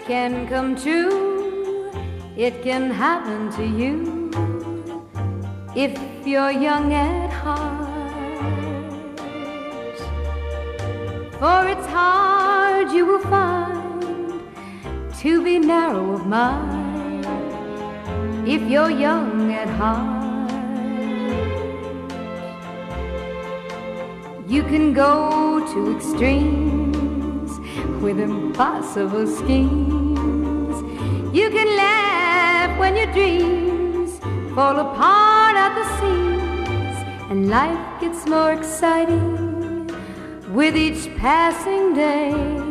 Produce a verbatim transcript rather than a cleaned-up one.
can come true, it can happen to you if you're young at heart. For it's hard, you will find, to be narrow of mind if you're young at heart. You can go to extremes with impossible schemes. You can laugh when your dreams fall apart at the seams, and life gets more exciting with each passing day.